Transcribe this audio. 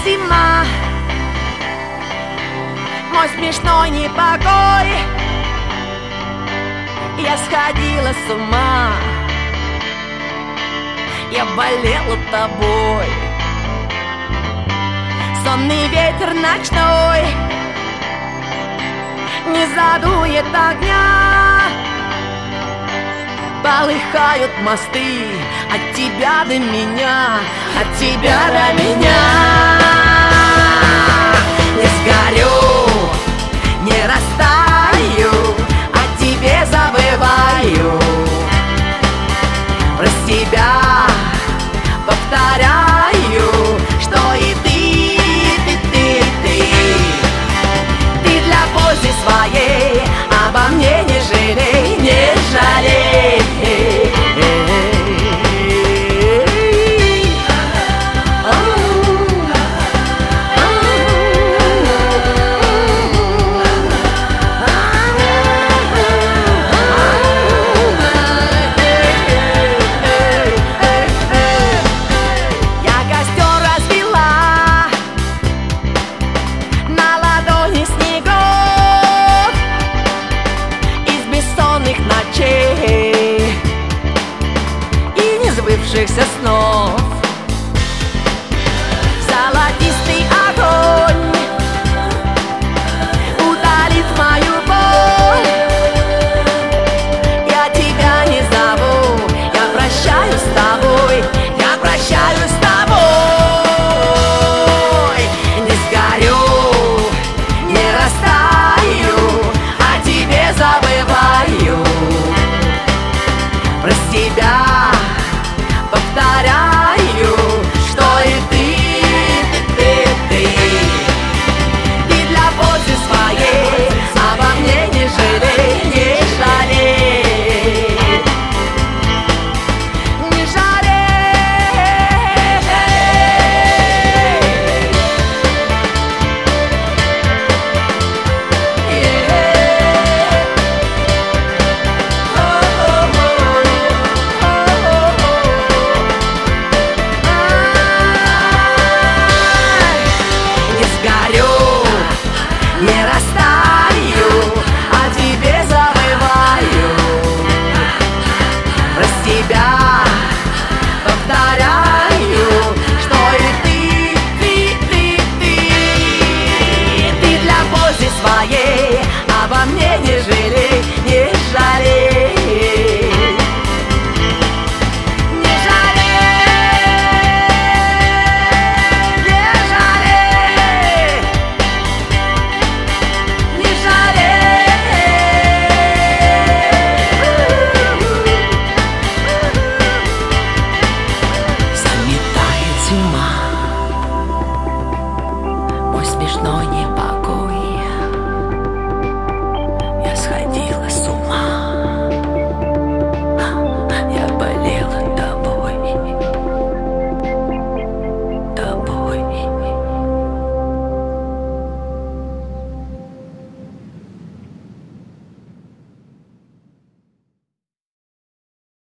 зима, мой смешной непокой. Я сходила с ума, я болела тобой. Сонный ветер ночной не задует огня. Полыхают мосты от тебя до меня, от тебя до меня. Не сгорю, не растаю, о тебе забываю. Про себя повторяю, что и ты для пользы своей обо мне не жалей, не жалей. Снов золотистый огонь удалит мою боль. Я тебя не зову, я прощаюсь с тобой, я прощаюсь с тобой. Не сгорю, не растаю, о тебе забываю. Про себя повторяю, что и ты для пользы своей обо мне не жалей, не жалей, не жалей. Не растаю, о тебе забываю. Про себя